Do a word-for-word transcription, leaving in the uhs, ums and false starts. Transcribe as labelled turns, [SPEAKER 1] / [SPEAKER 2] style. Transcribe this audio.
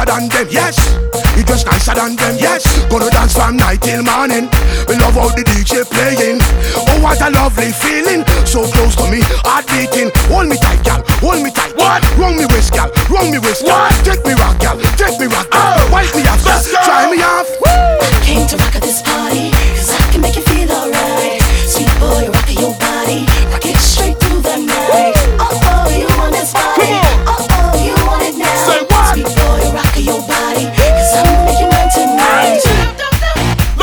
[SPEAKER 1] than them, yes. You just nicer than them, yes. Gonna dance from night till morning. We love how the D J playing. Oh, what a lovely feeling. So close to me, heart beating. Hold me tight, gal, hold me tight.
[SPEAKER 2] What?
[SPEAKER 1] Wrong me waist, gal, wrong me waist, gal.
[SPEAKER 2] What?
[SPEAKER 1] Take me rock, gal, take me rock.